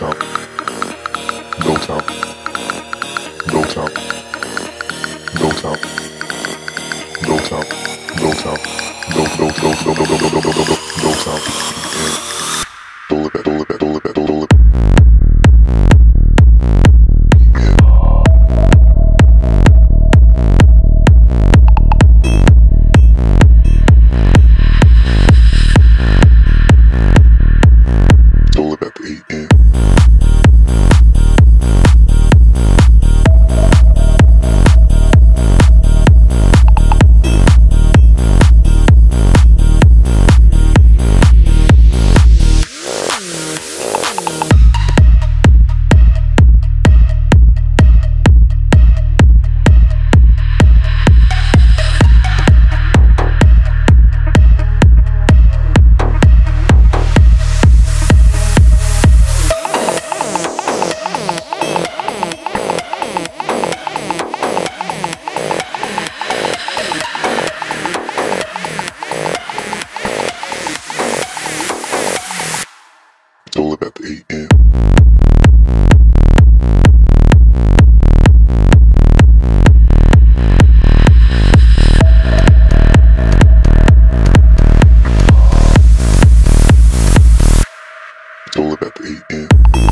top, go top, go top, go top, go top, go top, go top, yeah. Pull it back, pull it back, pull it back, pull it back. Pull it back to 8 in. Pull it back to 8 in. Pull it back to 8 in.